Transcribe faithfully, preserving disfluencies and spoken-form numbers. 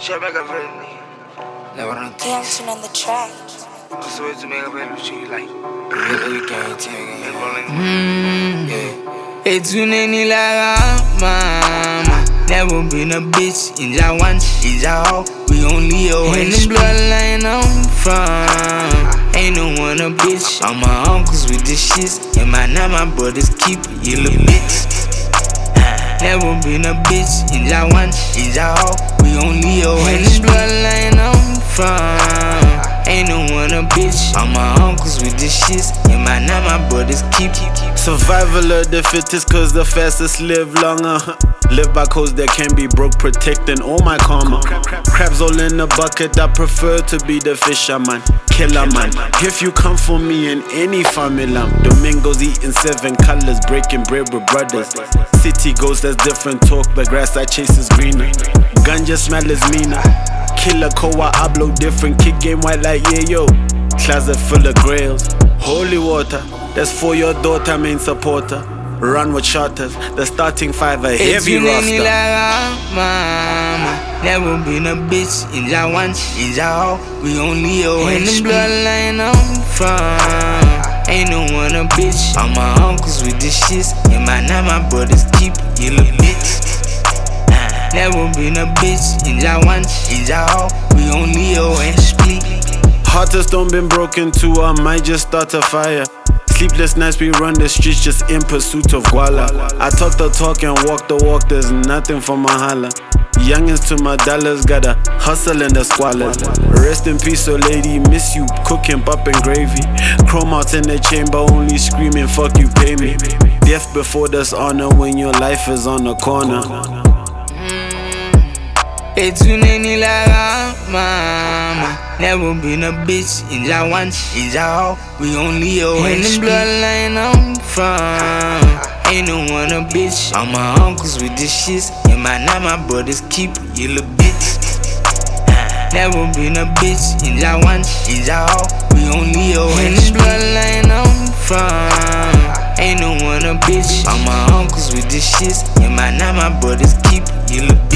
Shut back up, friendly. Never know. Dancing on the track. I swear to make a better shit like. You can't take it. Mm. Yeah. It's uneni la mama. Never been a bitch in that one, in that hoe. We only owe in the bloodline I'm from. Ain't no one a bitch. All my uncles with the shits, and my now my brothers keep it, you little bitch. Never been a bitch in that one, in that hoe. We only owe in the bloodline I'm from. Ain't no one a bitch. All my uncles with the shits, and my now my brothers keep it. Survival of the fittest, cause the fastest live longer. Live by codes that can be broke, protecting all my karma. Crabs all in the bucket, I prefer to be the fisherman. Killer man, if you come for me in any formula. Domingos eating seven colors, breaking bread with brothers. City goes, that's different talk, the grass I chase is greener. Ganja smell is meaner. Killer koa, I blow different, kick game white like yeah yo. Closet full of grails, holy water, that's for your daughter, main supporter. Run with charters, the starting five a heavy roster. Mama. Never been a bitch in that one, in that hoe. We only owe in the bloodline I'm from. Ain't no one a bitch. All my uncles with the shits, and my now my brothers keep it, you little bitch. Never been a bitch in that one, in that hoe. We only owe in split. Heart of stone been broken too, I might just start a fire. Sleepless nights, we run the streets just in pursuit of guala. I talk the talk and walk the walk, there's nothing for my holla. Youngins to my dollars, gotta hustle in the squalor. Rest in peace, so lady, miss you, cooking pop and gravy. Chrome out in the chamber, only screaming, fuck you, pay me. Death before dishonor when your life is on the corner. It's uneni la mama. Never been a bitch in that one, in that hoe. We only owe in the bloodline I'm from. Ain't no one a bitch. All my uncles with the shits, and my now my brothers keep it, you little bitch. Never been a bitch in that one, in that hoe. We only owe in the bloodline I'm from. Ain't no one a bitch. All my uncles with the shits, and my now my brothers keep it, you little bitch.